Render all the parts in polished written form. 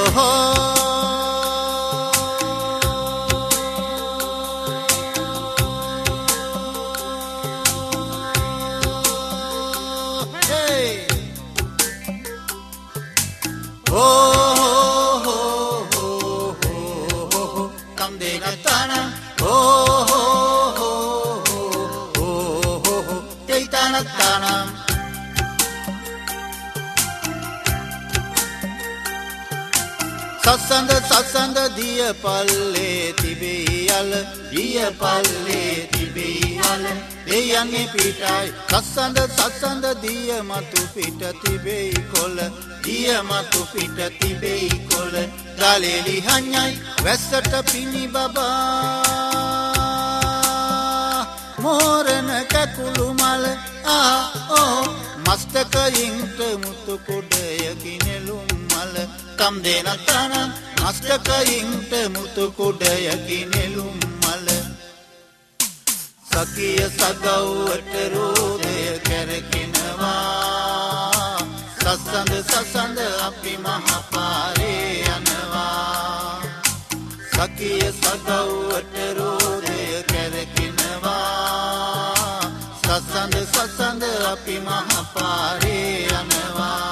සසඳ සසඳ දිය පල්ලේ තිබේ යල දිය පල්ලේ තිබේ යල දෙයන්ගේ පිටයි සසඳ සසඳ දිය මතු පිට තිබේ කොළ දිය මතු පිට තිබේ කොළ ගලෙලි හඤ්ඤයි වැස්සට පිණි බබා මෝරණ කකුළු මල මස්තකයින්ට මුතු කුඩයකින් නෙළුම් මල කම් දෙන තන මස්තකයින්ට මුතු කුඩයකින් නෙළුම් මල සකිය සගව්වට රෝදය කැරකෙනවා සසඳ සසඳ අපි මහපාරේ යනවා සකිය සගව්වට රෝදය කැරකෙනවා සසඳ සසඳ අපි මහපාරේ යනවා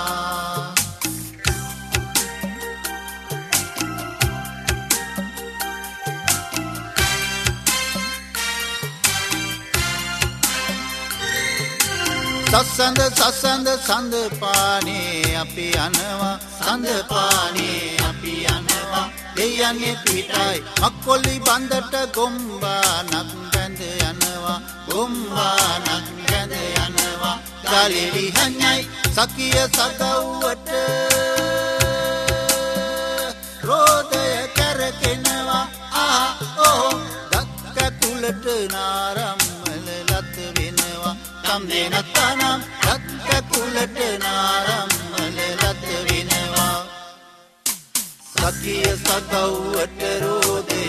සසඳ සසඳ සඳ පානේ අපි යනවා සඳ පානේ අපි යනවා දෙයන්ගේ පිටයි මක්කොල්ලි බන්දට ගොම්බානක් බැඳ යනවා ගොම්බානක් බැඳ යනවා ගලෙලි හඤ්ඤයි සකිය සගව්වට රෝදය කැරකෙනවා දක්ක කුලට නාරම්මල ලත් වෙනවා කම් දෙන තනම් දක්ක කුලට නාරම්මල ලත් වෙනවා සකිය සගව්වට රෝදය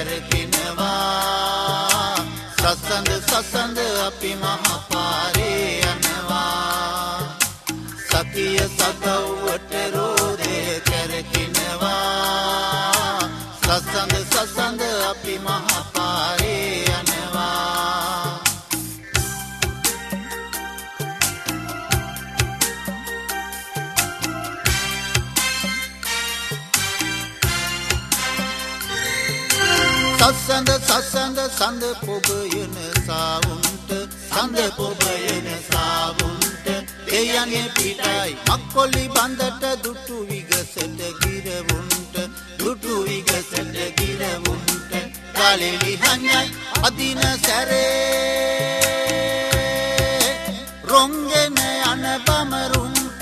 කැරකෙනවා සසඳ සසඳ අපි මහපාරේ යනවා සකිය සගව්වට රෝදය කැරකෙනවා සසඳ සසඳ අපි මහපාරේ යනවා සසඳ සසඳ සඳ පොබයන සාවුන්ට සඳ පොබයන සාවුන්ට දෙයන්ගේ පිටයි මක්කොල්ලි බන්දට දුටු විගසට ගිරවුන්ට දුටු විගසට ගිරවුන්ට ගලෙලි හඤ්ඤයි අදින සැරේ රොංගෙන යන බමරුන්ට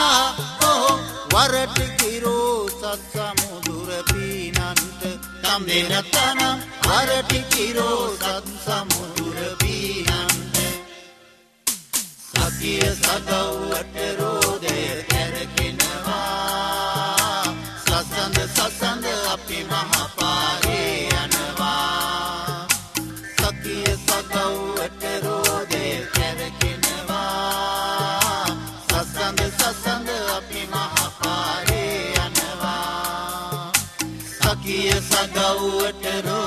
වරට කිරෝ සත්සමුදුර පීනන්ට කම් දෙන තනම් වරට කිරෝ සත්සමුදුර පීනන්ට සකිය සගව්වට රෝදය කැරකෙනවා සසඳ සසඳ අපි මහපාරේ යනවා සකිය සගව්වට රෝදය කැරකෙනවා සසඳ සසඳ අපි මහපාරේ යනවා සකිය සගව්වට